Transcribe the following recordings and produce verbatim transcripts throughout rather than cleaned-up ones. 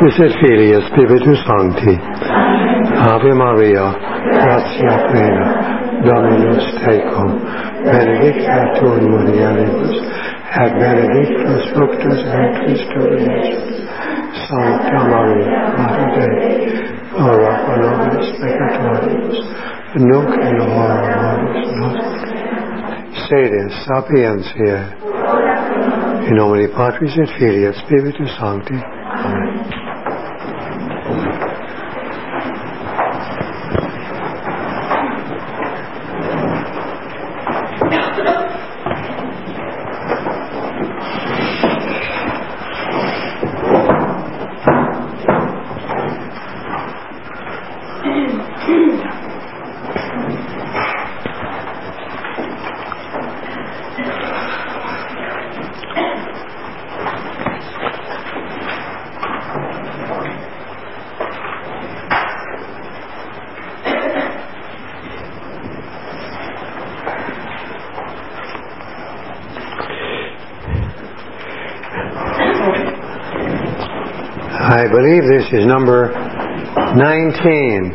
Patris et Filii et Spiritus Sancti. Ave Maria, gratia plena, Dominus tecum, benedicta tu in mulieribus, et benedictus fructus ventris tui, Sancta Maria, Mater Dei, ora pro nobis peccatoribus, nunc in hora mortis nostri. Sede sapientiae, in nomine Patris et Filii et Spiritus Sancti. Amen. I believe this is number nineteen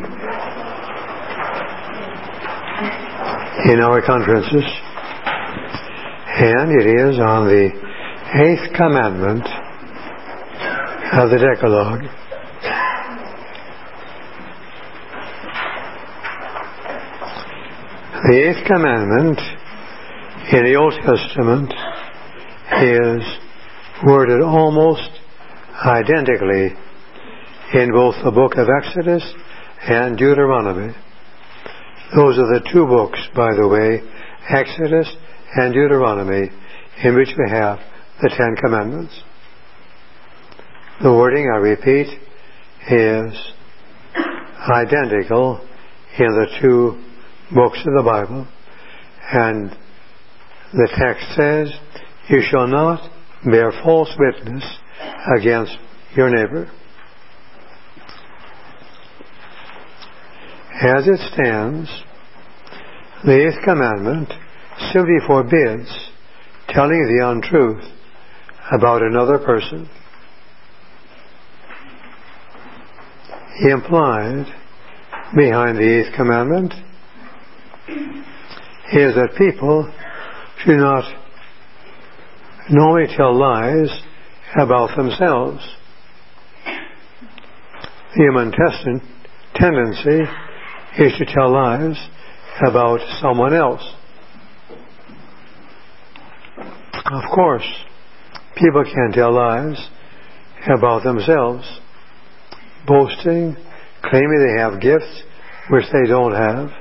in our conferences, and it is on the eighth commandment of the Decalogue. The eighth commandment in the Old Testament is worded almost identically in both the book of Exodus and Deuteronomy. Those are the two books, by the way, Exodus and Deuteronomy, in which we have the Ten Commandments. The wording, I repeat, is identical in the two books of the Bible, and the text says, "You shall not bear false witness against your neighbor." As it stands, the eighth commandment simply forbids telling the untruth about another person. Implied behind the eighth commandment is that people should not normally tell lies about themselves. The human test- tendency is to tell lies about someone else. Of course, people can tell lies about themselves, boasting, claiming they have gifts which they don't have.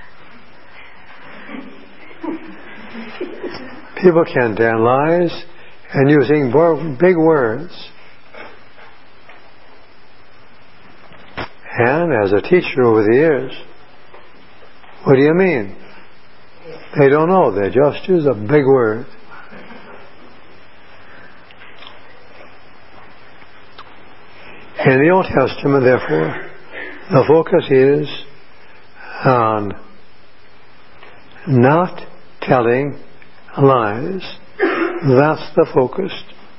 People can tell lies and using big words. And as a teacher over the years, what do you mean? They don't know. They just use a big word. In the Old Testament, therefore, the focus is on not telling lies. That's the focus.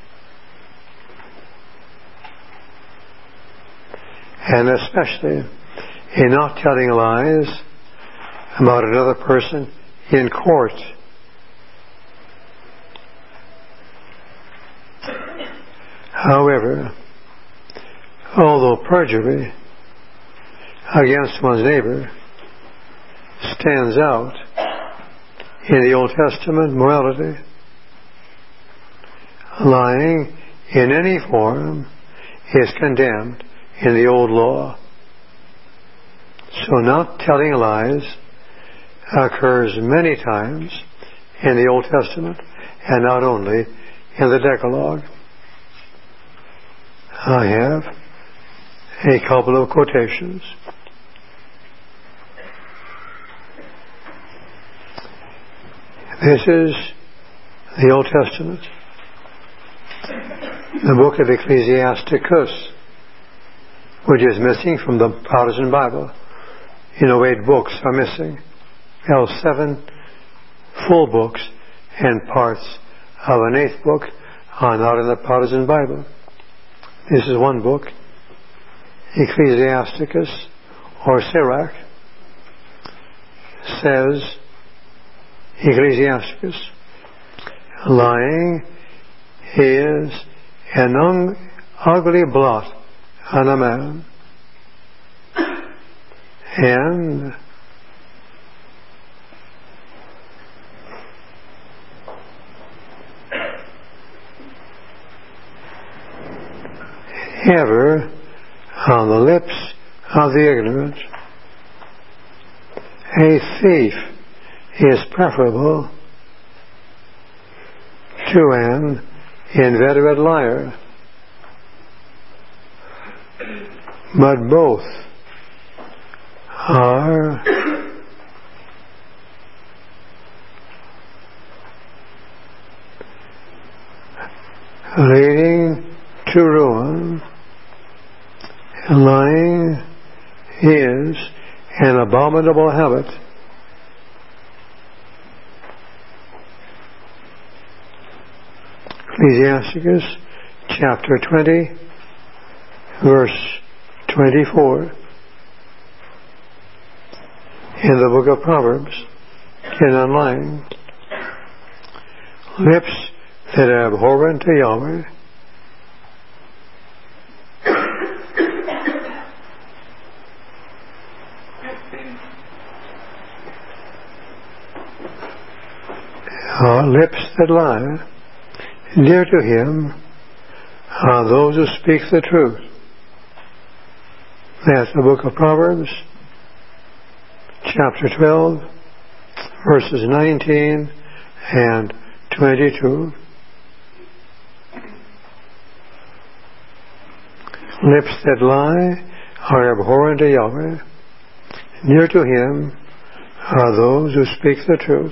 And especially in not telling lies about another person in court. However, although perjury against one's neighbor stands out in the Old Testament morality, lying in any form is condemned in the Old Law. So not telling lies occurs many times in the Old Testament, and not only in the Decalogue. I have a couple of quotations. This is the Old Testament, the book of Ecclesiasticus, which is missing from the Protestant Bible. You know, eight books are missing. There are seven full books, and parts of an eighth book are not in the Protestant Bible. This is one book, Ecclesiasticus or Sirach, says Ecclesiasticus, lying is an un- ugly blot on a man, and ever on the lips of the ignorant. A thief is preferable to an inveterate liar, but both are leading to ruin. Lying is an abominable habit. Ecclesiasticus chapter twenty, verse twenty-four. In the book of Proverbs, in on lying, lips that are abhorrent to Yahweh are lips that lie. Dear to him are those who speak the truth. That's the book of Proverbs, chapter twelve, verses nineteen and twenty-two. Lips that lie are abhorrent to Yahweh. Near to him are those who speak the truth.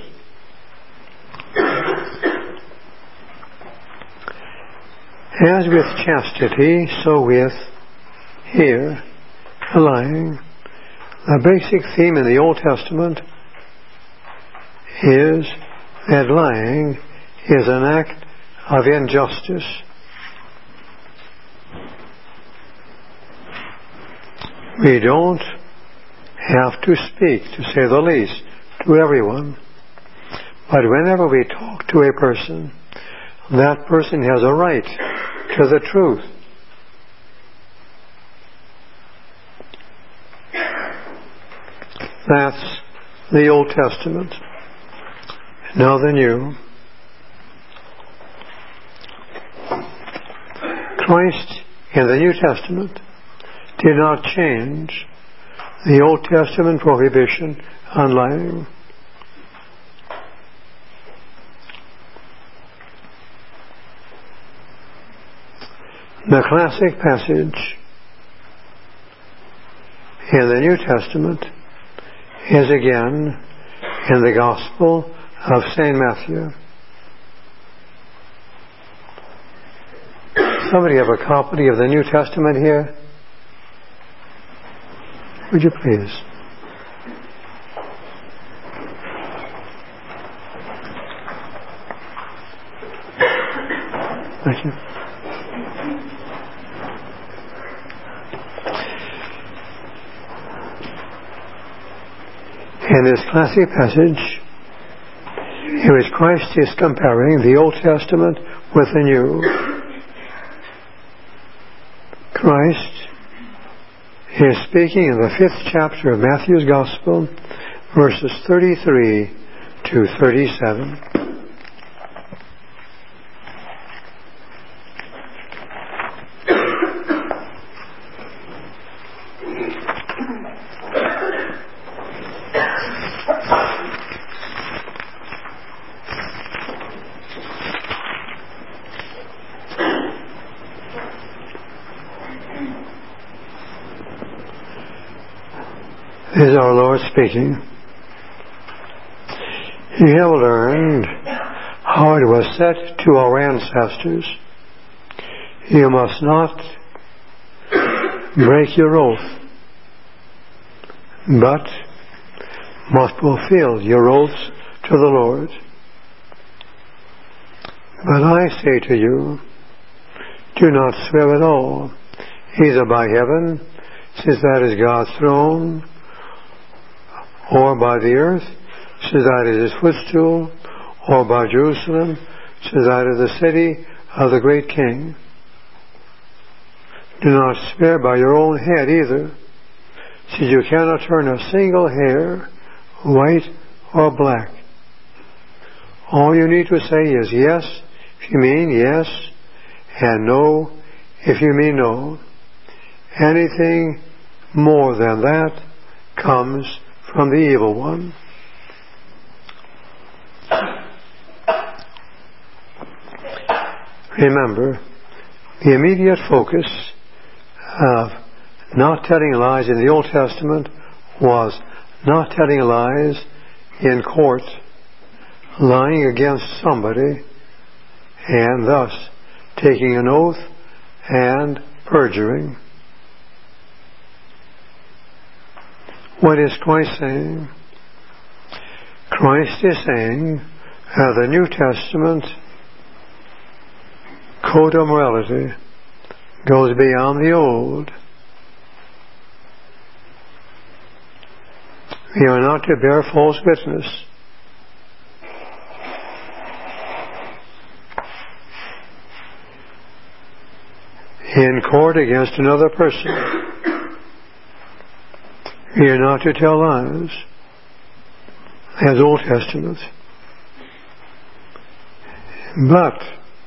As with chastity, so with, here, lying. The basic theme in the Old Testament is that lying is an act of injustice. We don't have to speak, to say the least, to everyone. But whenever we talk to a person, that person has a right to the truth. That's the Old Testament. Now the New. Christ in the New Testament did not change the Old Testament prohibition on lying. The classic passage in the New Testament is again in the Gospel of Saint Matthew. Somebody have a copy of the New Testament here? Would you please? Thank you. In this classic passage, in which Christ is comparing the Old Testament with the New, Christ is speaking in the fifth chapter of Matthew's Gospel, verses thirty-three to thirty-seven. Is our Lord speaking. You have learned how it was said to our ancestors, you must not break your oath, but must fulfill your oaths to the Lord. But I say to you, do not swear at all, either by heaven, since that is God's throne, or by the earth, since that is his footstool, or by Jerusalem, since that is the city of the great King. Do not spare by your own head either, since you cannot turn a single hair white or black. All you need to say is yes if you mean yes, and no if you mean no. Anything more than that comes from the evil one. Remember, the immediate focus of not telling lies in the Old Testament was not telling lies in court, lying against somebody, and thus taking an oath and perjuring. What is Christ saying? Christ is saying that the New Testament code of morality goes beyond the Old. We are not to bear false witness. In court against another person. We are not to tell lies as Old Testament. But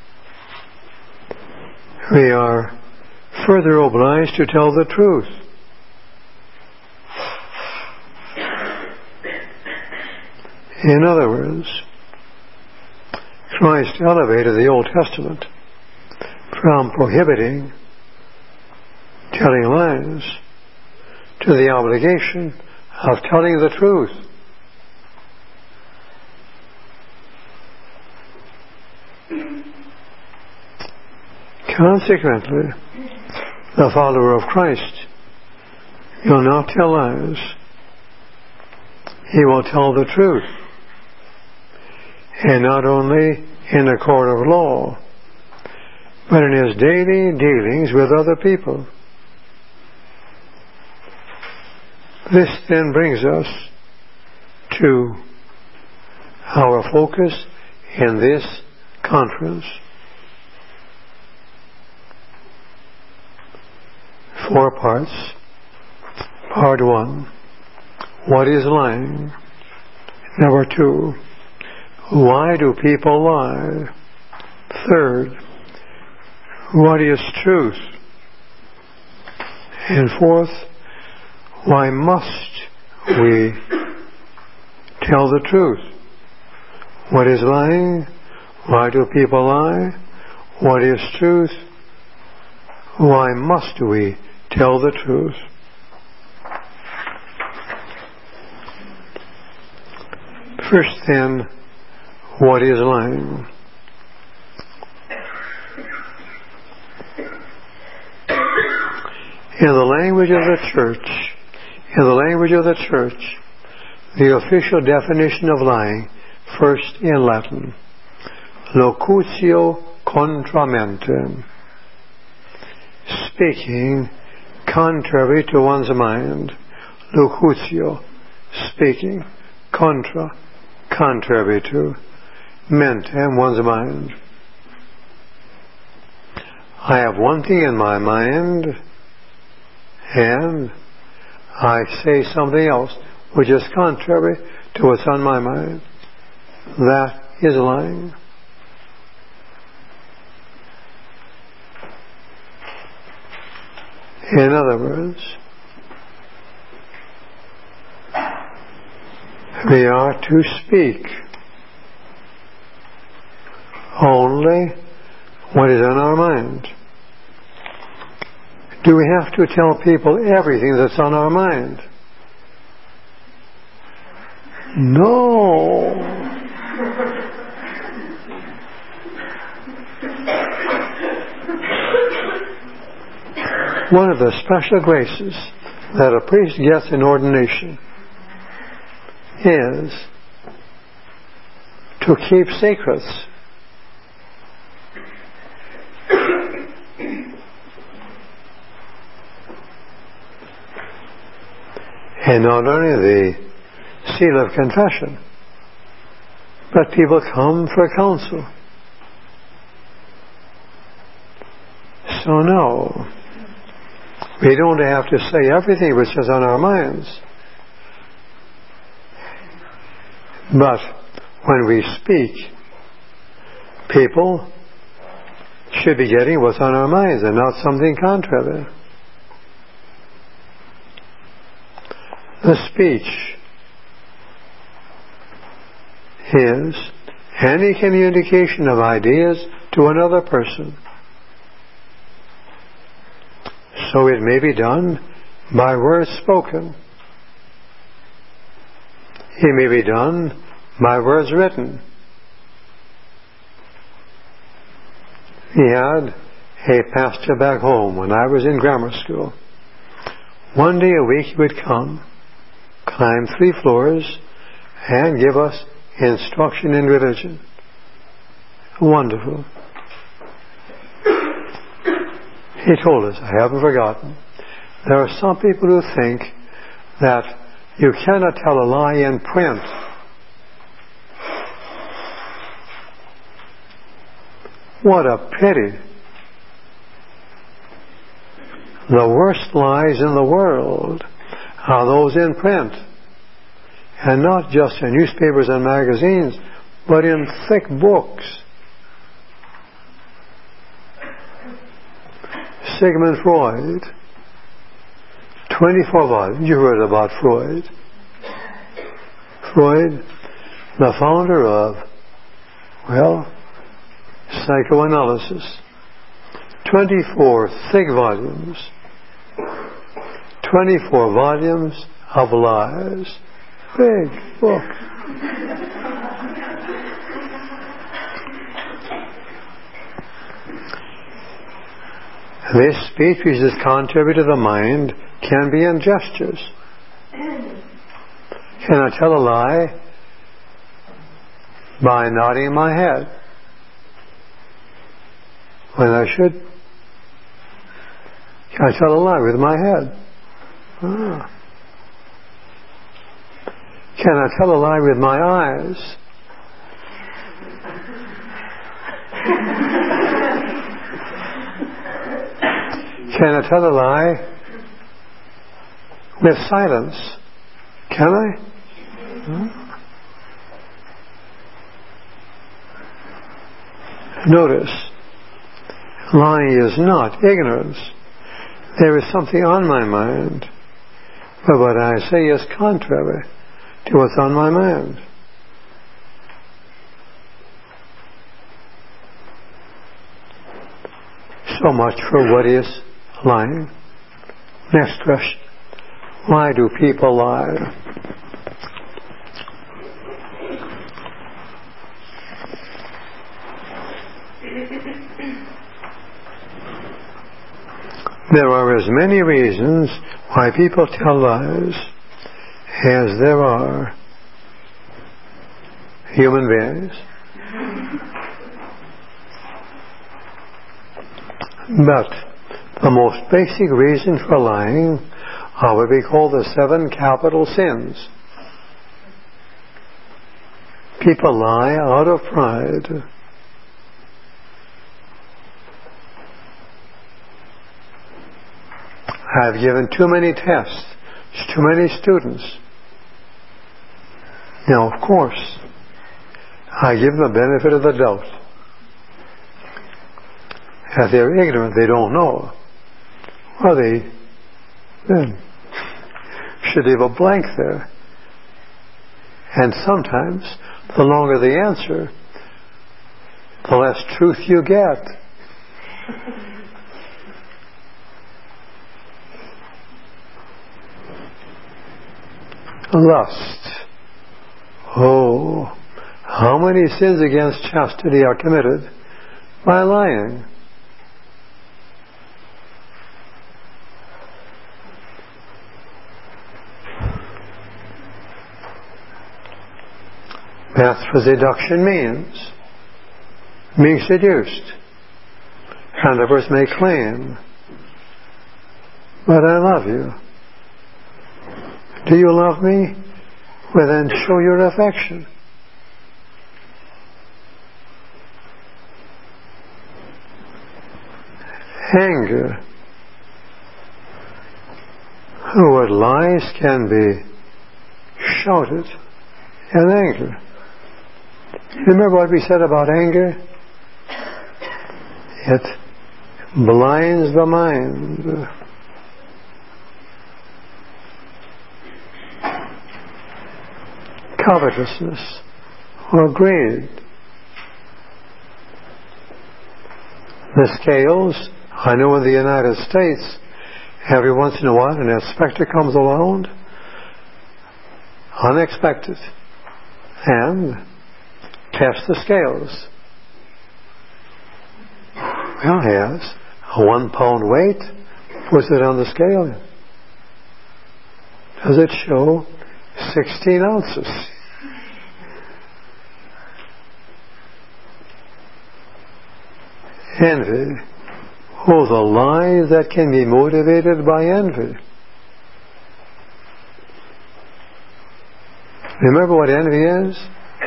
we are further obliged to tell the truth. In other words, Christ elevated the Old Testament from prohibiting telling lies to the obligation of telling the truth. Consequently, the follower of Christ will not tell lies. He will tell the truth. And not only in the court of law, but in his daily dealings with other people. This then brings us to our focus in this conference. Four parts. Part one. What is lying? Number two. Why do people lie? Third. What is truth? And fourth, why must we tell the truth? What is lying? Why do people lie? What is truth? Why must we tell the truth? First then, what is lying? In the language of the church, in the language of the church, the official definition of lying, first in Latin, locutio contra mentem, speaking contrary to one's mind. Locutio, speaking, contra, contrary to, mentem, one's mind. I have one thing in my mind, and I say something else which is contrary to what's on my mind. That is lying. In other words, we are to speak only what is on our mind. Do we have to tell people everything that's on our mind? No. One of the special graces that a priest gets in ordination is to keep secrets. And not only the seal of confession, but people come for counsel. So no, we don't have to say everything which is on our minds. But when we speak, people should be getting what's on our minds and not something contrary. The speech is any communication of ideas to another person. So it may be done by words spoken. It may be done by words written. We had a pastor back home when I was in grammar school. One day a week he would come, climb three floors, and give us instruction in religion. Wonderful. He told us, I haven't forgotten, there are some people who think that you cannot tell a lie in print. What a pity. The worst lies in the world are those in print. And not just in newspapers and magazines, but in thick books. Sigmund Freud, twenty-four volumes. You heard about Freud. Freud, the founder of, well, psychoanalysis. twenty-four thick volumes. twenty-four volumes of lies. Big book. This speech, which is contrary to the mind, can be in gestures. Can I tell a lie by nodding my head when I should? Can I tell a lie with my head? Ah. Can I tell a lie with my eyes? Can I tell a lie with silence? Can I? Hmm? Notice, lying is not ignorance. There is something on my mind, but what I say is contrary to what's on my mind. So much for what is lying. Next question. Why do people lie? There are as many reasons why people tell lies as there are human beings. But the most basic reason for lying are what we call the seven capital sins. People lie out of pride. I've given too many tests, too many students. Now, of course, I give them the benefit of the doubt. If they're ignorant, they don't know. Well, they then should leave a blank there. And sometimes, the longer the answer, the less truth you get. Lust. Oh, how many sins against chastity are committed by lying? That's what seduction means. Being seduced. And the person may claim, but I love you. Do you love me? Well, then show your affection. Anger. What lies can be shouted in anger. Remember what we said about anger? It blinds the mind. Covetousness or greed. The scales, I know in the United States, every once in a while an inspector comes around, unexpected, and tests the scales. Well, he has a one pound weight, puts it on the scale. Does it show sixteen ounces? Envy. Oh, the lies that can be motivated by envy. Remember what envy is?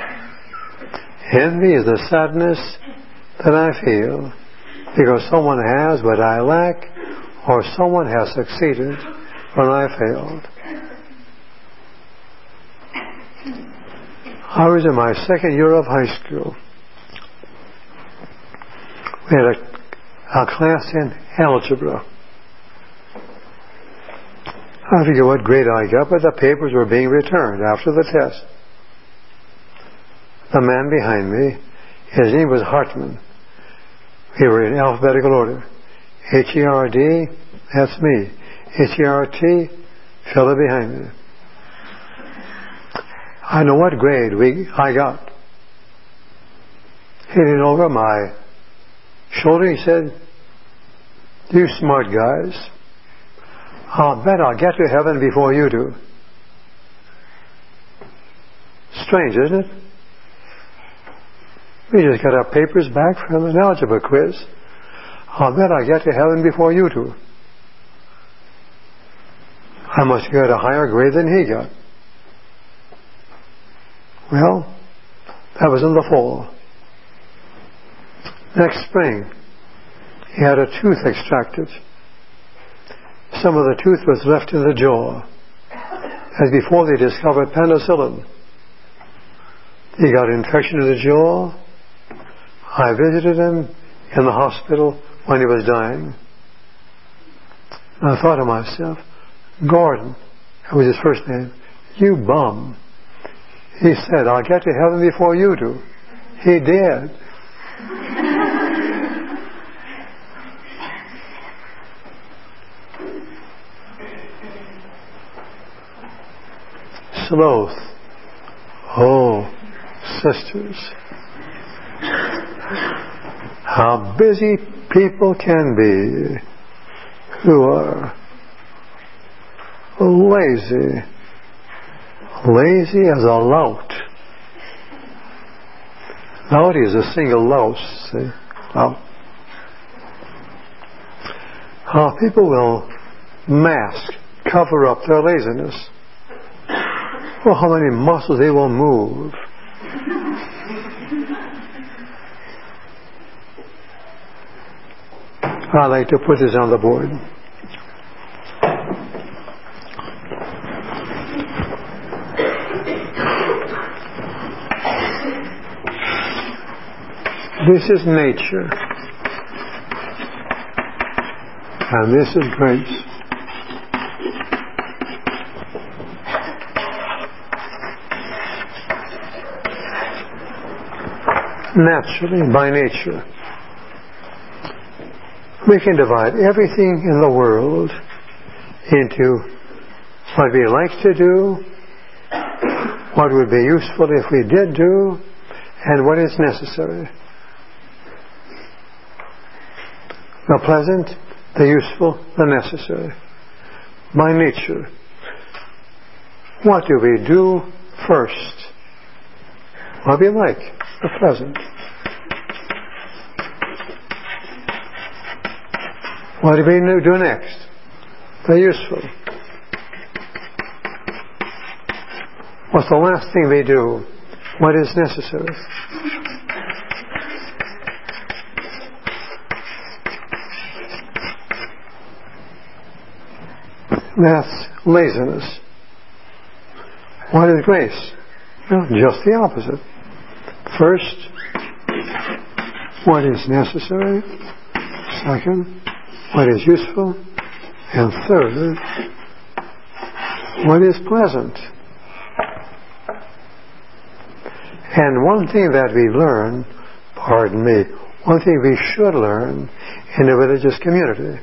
Envy is the sadness that I feel because someone has what I lack, or someone has succeeded when I failed. I was in my second year of high school. We had a, a class in algebra. I forget what grade I got, but the papers were being returned after the test. The man behind me, his name was Hartman. We were in alphabetical order. H E R D, that's me. H E R T, fellow behind me. I know what grade we I got. He leaned over my shoulder, he said, "You smart guys, I'll bet I'll get to heaven before you do." Strange, isn't it? We just got our papers back from an algebra quiz. I'll bet I'll get to heaven before you do. I must get a higher grade than he got. Well, that was in the fall. Next spring, he had a tooth extracted. Some of the tooth was left in the jaw, as before they discovered penicillin. He got an infection in the jaw. I visited him in the hospital when he was dying. And I thought to myself, Gordon, that was his first name, you bum. He said, I'll get to heaven before you do. He did. Sloth. Oh, sisters. How busy people can be who are lazy. Lazy as a lout. Lout is a single louse, see? Lout. How people will mask, cover up their laziness. Well, how many muscles they will move. I like to put this on the board. This is nature. And this is grace. Naturally, by nature, we can divide everything in the world into what we like to do, what would be useful if we did do, and what is necessary. The pleasant, the useful, the necessary. By nature, what do we do first? What we like, the pleasant. What do we do next? The useful. What's the last thing we do? What is necessary? That's laziness. What is grace? Well, just the opposite. First, what is necessary. Second, what is useful. And third, what is pleasant. And one thing that we learn, pardon me, one thing we should learn in the religious community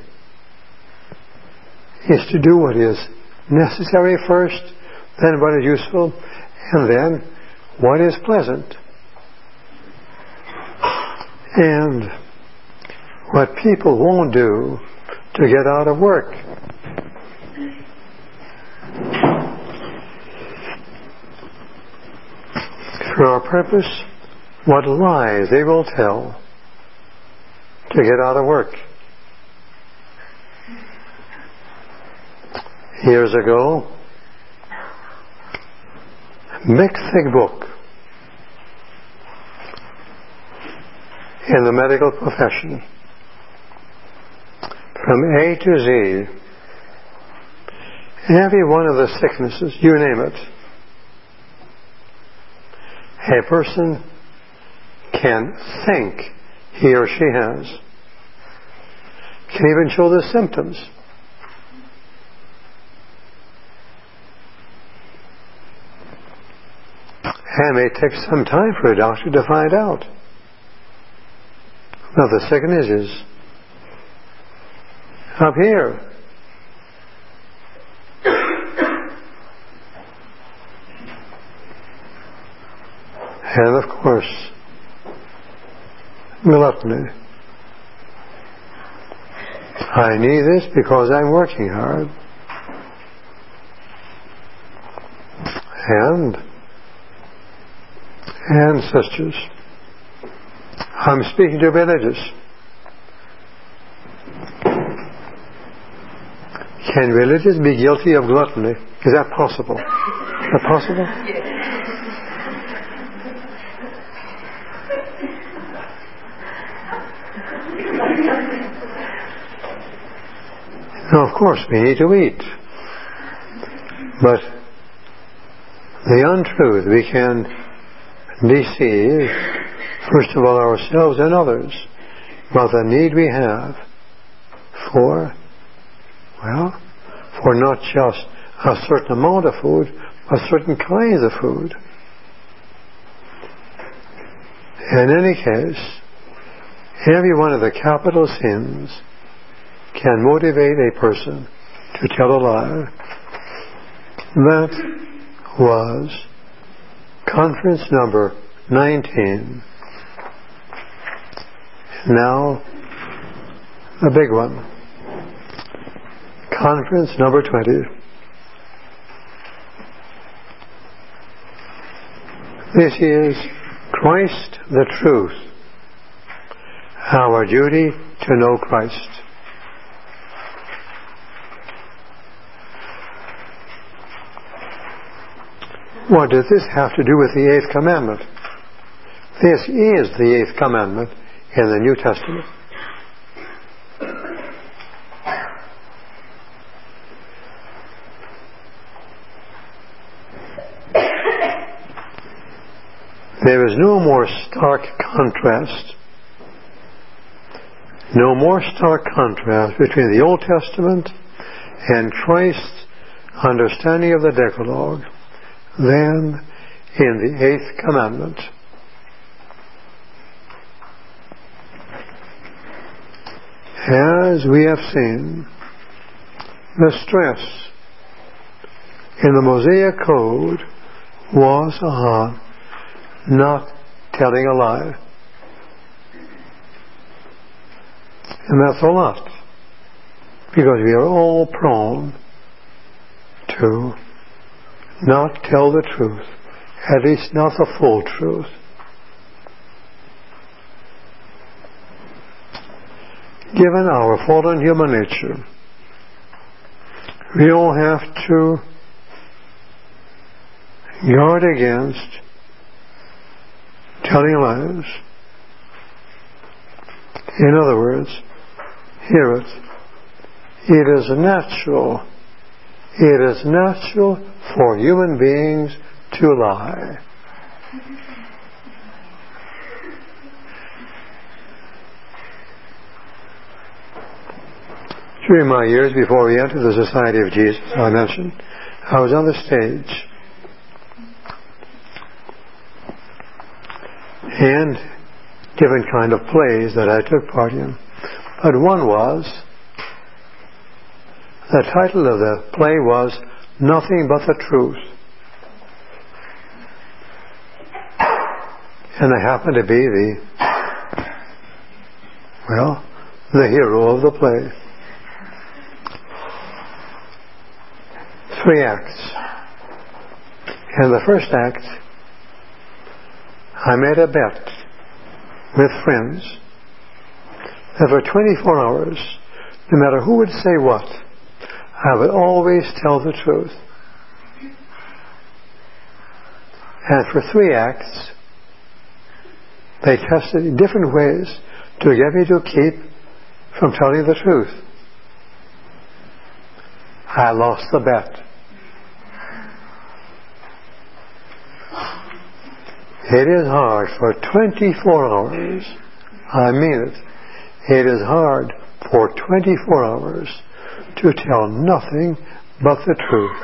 is to do what is necessary first, then what is useful, and then what is pleasant. And what people won't do to get out of work. For our purpose, what lies they will tell to get out of work. Years ago, big thick book in the medical profession, from A to Z, every one of the sicknesses, you name it, a person can think he or she has, can even show the symptoms. And it may take some time for a doctor to find out. Now the sickness is up here. And of course, gluttony. I need this because I'm working hard. And and sisters, I'm speaking to religious. Can religious be guilty of gluttony? Is that possible? Is that possible? Now, of course, we need to eat. But the untruth, we can deceive, first of all, ourselves and others about the need we have for, well, for not just a certain amount of food, but certain kinds of food. In any case, every one of the capital sins can motivate a person to tell a lie. That was conference number nineteen. Now, the big one. Conference number twenty. This is Christ the Truth. Our duty to know Christ. What does this have to do with the eighth commandment? This is the eighth commandment in the New Testament. There is no more stark contrast, no more stark contrast between the Old Testament and Christ's understanding of the Decalogue than in the eighth commandment. As we have seen, the stress in the Mosaic Code was on not telling a lie. And that's a lot, because we are all prone to not tell the truth, at least not the full truth. Given our fallen human nature, we all have to Guard against telling lies. In other words, hear it. It is natural. It is natural for human beings to lie. During my years before we entered the Society of Jesus, I mentioned, I was on the stage and different kind of plays that I took part in. But one was, the title of the play was Nothing But the Truth. And I happened to be the, well, the hero of the play. Three acts. In the first act, I made a bet with friends that for twenty-four hours, no matter who would say what, I would always tell the truth. And for three acts, they tested in different ways to get me to keep from telling the truth. I lost the bet. It is hard for twenty-four hours, I mean it, it is hard for twenty-four hours to tell nothing but the truth.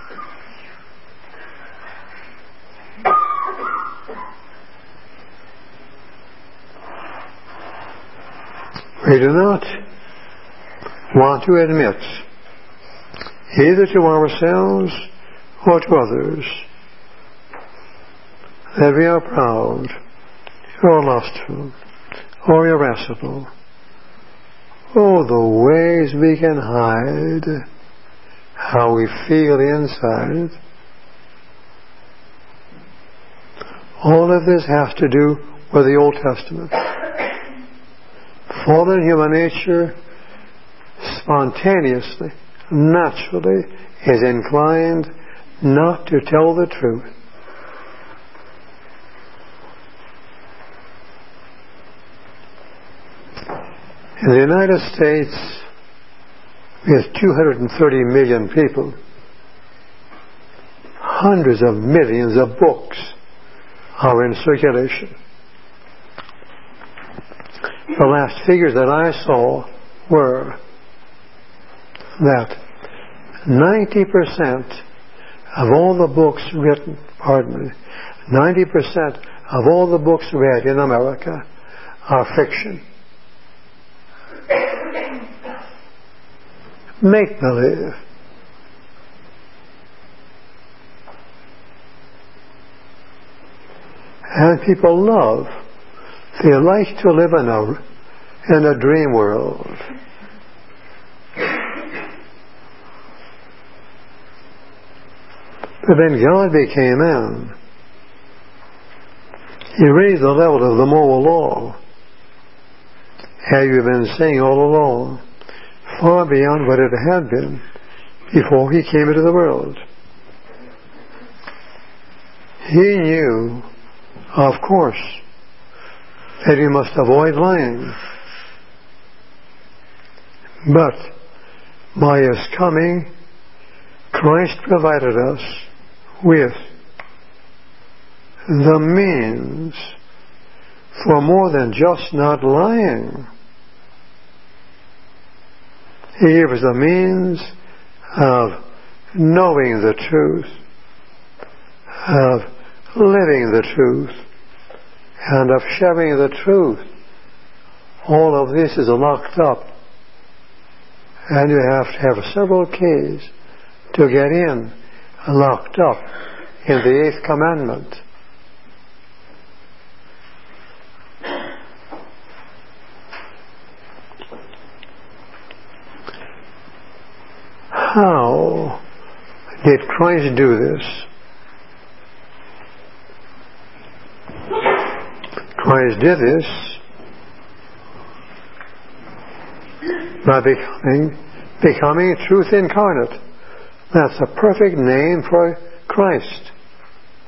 We do not want to admit, either to ourselves or to others, that we are proud, or lustful, or irascible. Oh, the ways we can hide how we feel inside. All of this has to do with the Old Testament. Fallen human nature spontaneously, naturally, is inclined not to tell the truth. In the United States, we have two hundred thirty million people. Hundreds of millions of books are in circulation. The last figures that I saw were that ninety percent of all the books written, pardon me, ninety percent of all the books read in America are fiction. Make-believe. And people love, they like to live in a, in a dream world. But then God became man. He raised the level of the moral law, as you've been saying all along, far beyond what it had been before he came into the world. He knew, of course, that he must avoid lying. But by his coming, Christ provided us with the means for more than just not lying. He gave us the means of knowing the truth, of living the truth, and of sharing the truth. All of this is locked up, and you have to have several keys to get in, locked up in the eighth commandment. How did Christ do this? Christ did this by becoming, becoming truth incarnate. That's a perfect name for Christ.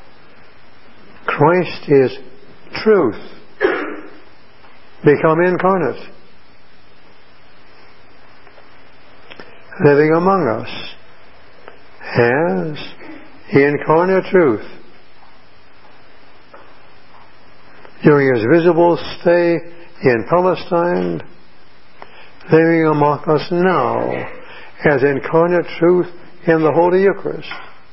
Christ is truth become incarnate, living among us as incarnate truth during his visible stay in Palestine, living among us now as incarnate truth in the Holy Eucharist.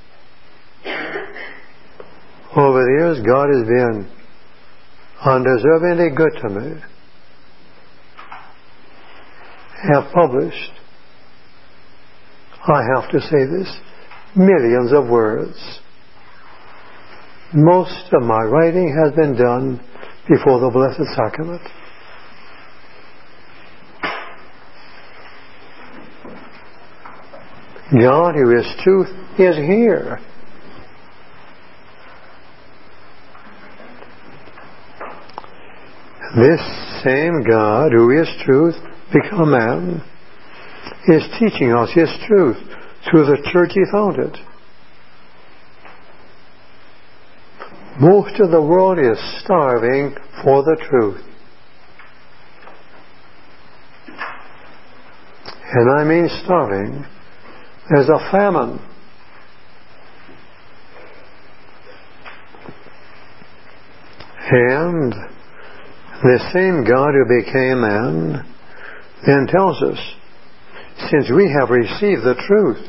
Over the years, God has been undeservingly good to me. Have published, I have to say this, millions of words. Most of my writing has been done before the Blessed Sacrament. God, who is truth, is here. This same God, who is truth, become man, is teaching us his truth through the church he founded. Most of the world is starving for the truth. And I mean starving. There's a famine. And the same God who became man then tells us, since we have received the truth,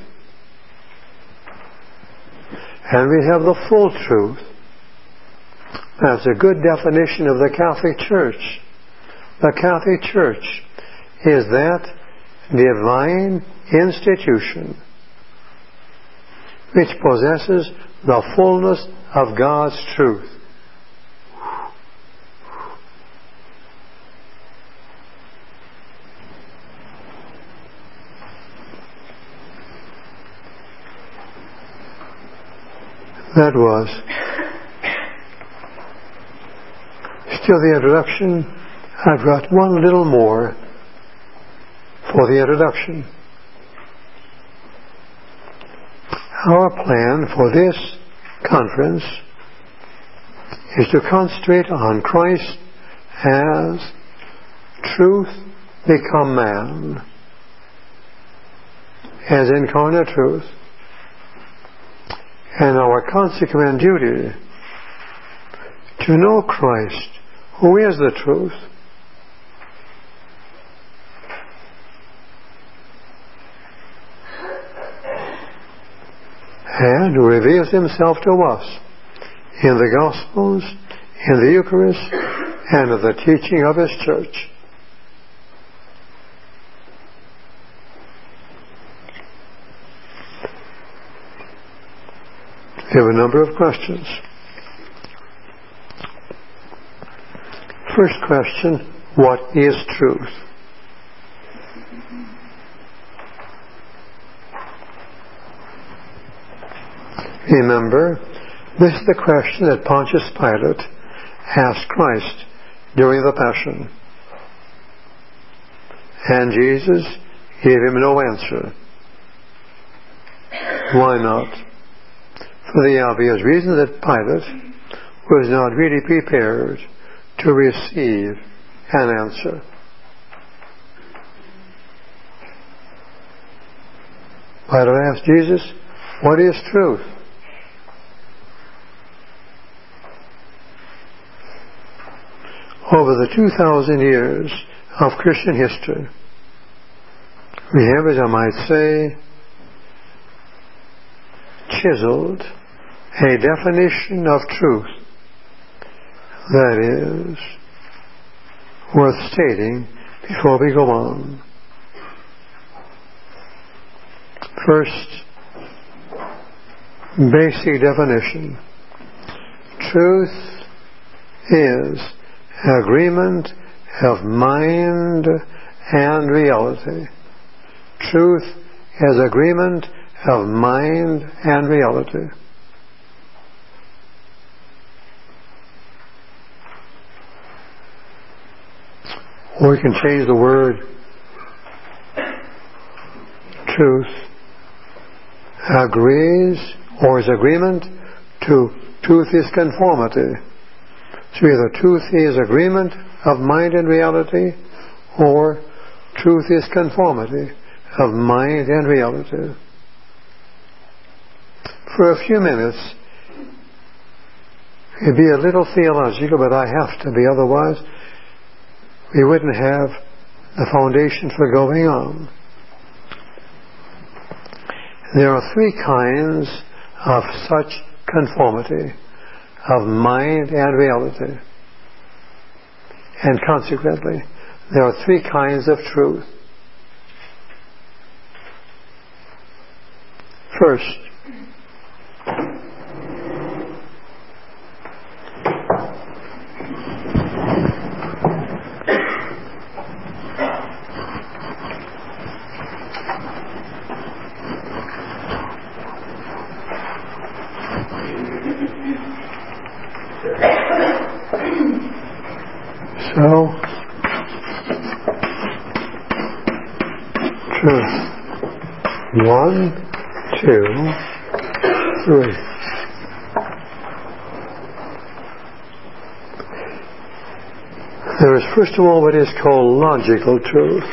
and we have the full truth, that's a good definition of the Catholic Church. The Catholic Church is that divine institution which possesses the fullness of God's truth. That was still the introduction. I've got one little more for the introduction. Our plan for this conference is to concentrate on Christ as truth become man, as incarnate truth, and our consequent duty to know Christ, who is the truth, and who reveals himself to us in the Gospels, in the Eucharist, and in the teaching of his church. We have a number of questions. First question, what is truth? Remember, this is the question that Pontius Pilate asked Christ during the Passion. And Jesus gave him no answer. Why not? For the obvious reason that Pilate was not really prepared to receive an answer. Pilate asked Jesus, what is truth? Over the two thousand years of Christian history, we have, as I might say, chiseled a definition of truth that is worth stating before we go on. First, basic definition. Truth is agreement of mind and reality. Truth is agreement of mind and reality. Or we can change the word truth agrees or is agreement to truth is conformity. So either truth is agreement of mind and reality, or truth is conformity of mind and reality. For a few minutes, it'd be a little theological, but I have to be, otherwise we wouldn't have the foundation for going on. There are three kinds of such conformity of mind and reality. And consequently, there are three kinds of truth. First, so, truth. One, two, three. There is, first of all, what is called logical truth.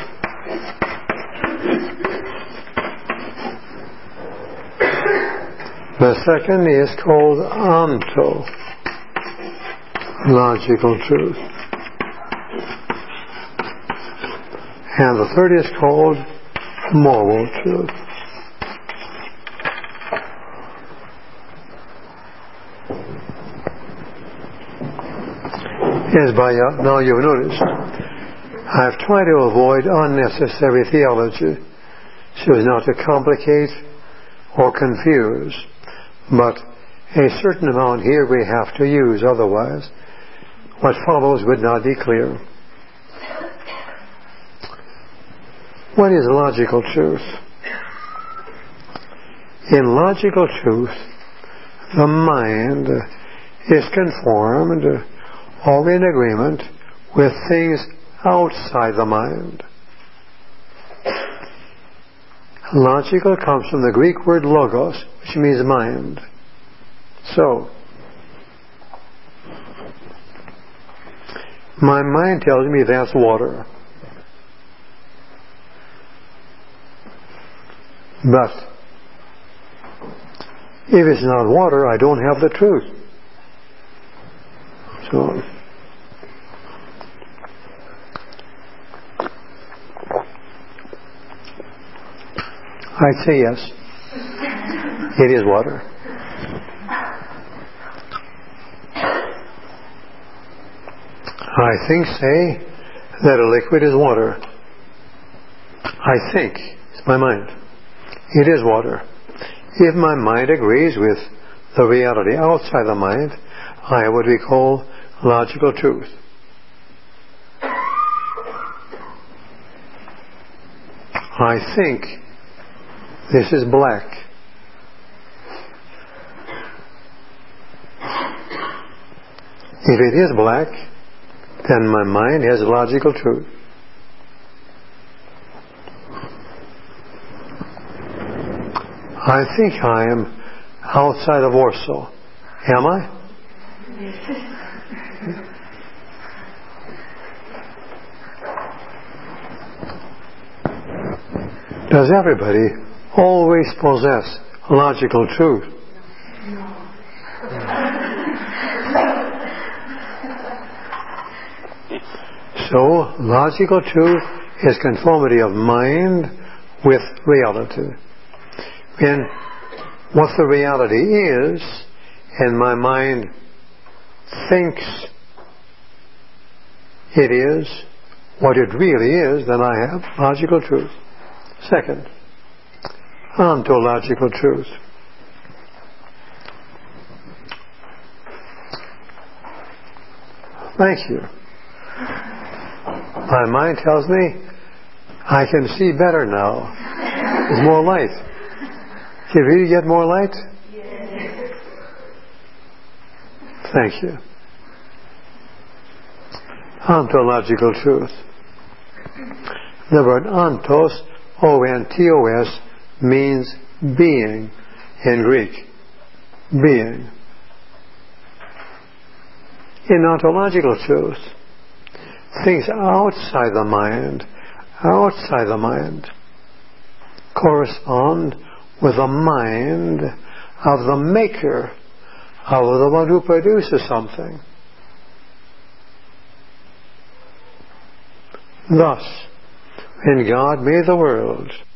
The second is called ontological truth. And the third is called moral truth. As by now you've noticed, I've tried to avoid unnecessary theology so as not to complicate or confuse, but a certain amount here we have to use, otherwise what follows would not be clear. What is logical truth? In logical truth, the mind is conformed or in agreement with things outside the mind. Logical comes from the Greek word logos, which means mind. So, my mind tells me that's water. But if it's not water, I don't have the truth. So, I'd say yes. It is water. I think, say, that a liquid is water. I think. It's my mind. It is water. If my mind agrees with the reality outside the mind, I would recall logical truth. I think this is black. If it is black, then my mind has logical truth. I think I am outside of Warsaw. Am I? Does everybody always possess logical truth? So, logical truth is conformity of mind with reality. And what the reality is, and my mind thinks it is what it really is, then I have logical truth. Second, ontological truth. Thank you. My mind tells me I can see better now. There's more light. Can you really get more light? Yes. Thank you. Ontological truth. The word ontos, O N T O S, means being in Greek. Being. In ontological truth, things outside the mind, outside the mind, correspond with the mind of the maker, of the one who produces something. Thus, when God made the world,